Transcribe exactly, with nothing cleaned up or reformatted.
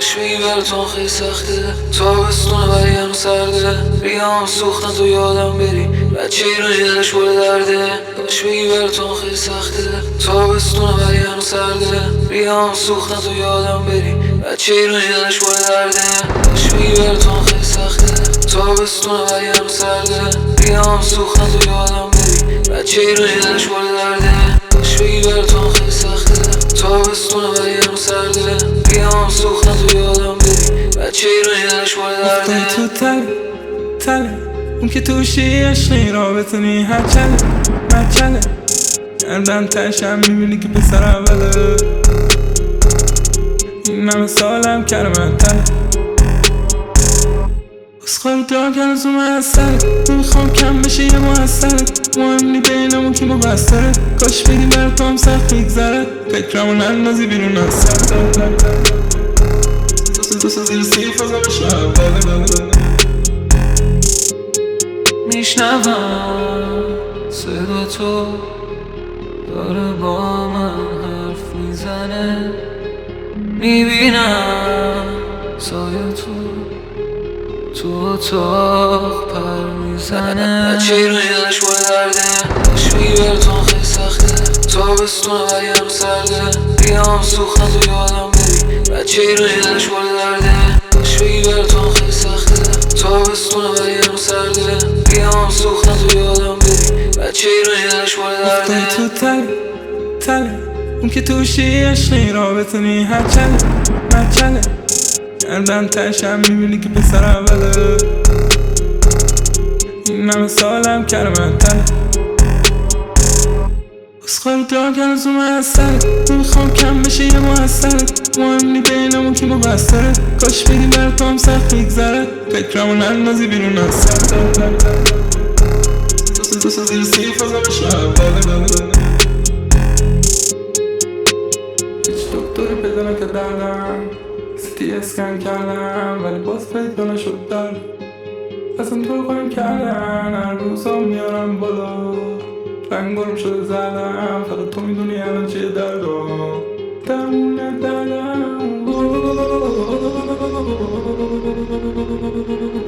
بهش بگی براتون خیلی سخته، تابستونه ولی هنو سرده، ریام سوختن تو یادم بری، بچه ایران جلش بوله درده. بهش بگی براتون خیلی سخته، تابستونه ولی هنو سرده، ریام سوختن تو یادم بری، بچه ایران جلش بوله درده. بهش بگی براتون خیلی سخته، تابستونه ولی هنو سرده، ریام سوختن تو یادم بری، بچه ایران جلش بوله درده. بهش بگی براتون خیلی سخته، تابستونه ولی هنو سرده، ریام سوختن تو یادم بری، بچه ایران جلش بوله درده. افتای تو تله تله اون که توشی عشقی را بتونی هر چله هر چله گردن تشم میبینی که پسر اوله، این همه سالم کرمه تله بسخار دار کنز اومه از سرت، نمیخوام کم بشه یه محصرت، مهم نی بینمون که مبستره، کاش بگی برات هم سخت میگذره، فکرمون اندازی بیرون از سر تو سا زیر سیف ازم شب میشنوم صدا تو داره با من حرف میزنه، میبینم سایه تو تو اتاق پر میزنه، بچه ایران جلش بوله درده. بهش بگی براتون خیلی سخته، تابستونه ولی هنو سرده، ریام سوختن تو یادم بری، بچه ایران جلش بوله درده. بهش بگی براتون خیلی سخته، تابستونه ولی هنو سرده، ریام سوختن تو یادم بری، بچه ایران جلش بوله درده. افتای تو تله تله اون که توشی عشقی را بتونی هر چله هر چله گردن تشم میبینی که پسر اوله، این همه سالم کرمه تله بسخار دار کنز اومه از سرت، نمیخوام کم بشه یه محصرت، مهم نی بینمون که مبستره، کاش بگی برات هم سخت میگذره، فکرمون اندازی بیرون از سر تو سا زیر سیف ازم شب هیچ دکتری پیدا نکردم، سیتی اسکن کردم ولی باز پیدا نشد در اصلا تو قایم کردن، هر روزا میارم بالا رنگارم شده زدم، فقط تو میدونی الان چیه دردم درمونه دردم.